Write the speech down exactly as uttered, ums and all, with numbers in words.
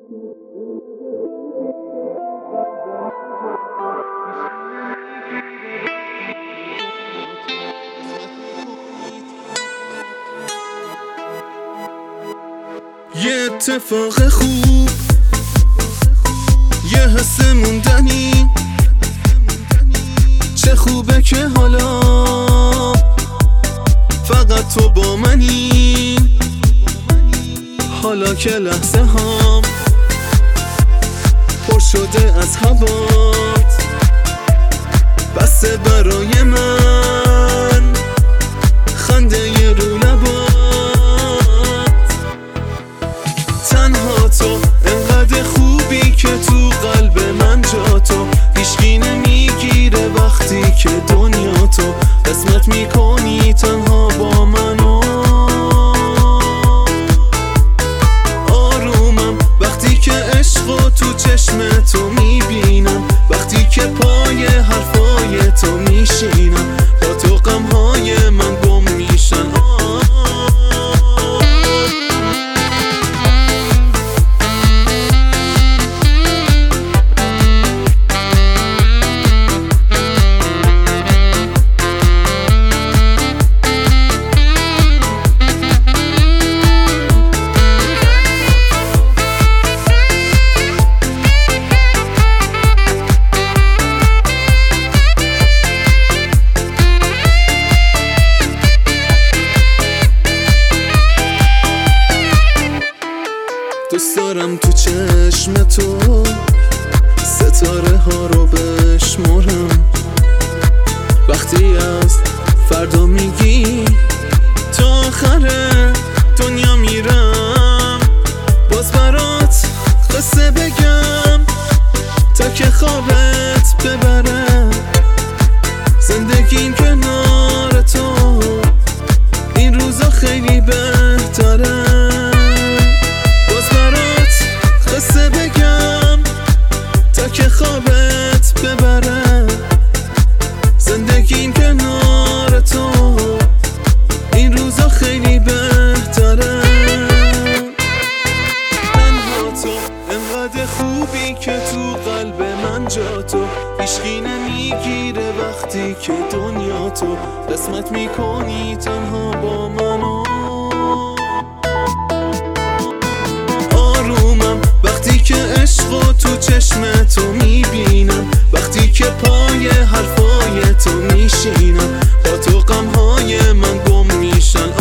یه اتفاق خوب، یه حس موندنی، چه خوبه که حالا فقط تو با منی. حالا که لحظه هام پر شده از هوات، بسه برای من خنده ی رو لبات. تنها تو انقدر خوبی که تو قلب من جا تو، هیچکی نمیگیره وقتی که دنیا تو قسمت میکنی تنها با منو. آرومم وقتی که عشقو تو چشم تو میبینم، وقتی که پای حرفای تو میشینم، با تو غمهای من گم میشن. دوست دارم تو چشم تو ستاره ها رو بشمرم، وقتی از فردا میگی تا آخر دنیا میرم. باز برات قصه بگم تا که خوابت ببرم، زندگیم کنار تو این روزا خیلی بهتره. قصه بگم تا که خوابت ببرم، زندگیم کنار تو این روزا خیلی بهتره. تنها تو انقدر خوبی که تو قلب من جا تو، هیچکی نمیگیره وقتی که دنیا تو قسمت میکنی تنها با منو. وقتی که عشقو تو چشم تو میبینم، وقتی که پای حرفای تو میشینم، با تو غمهای من گم میشن.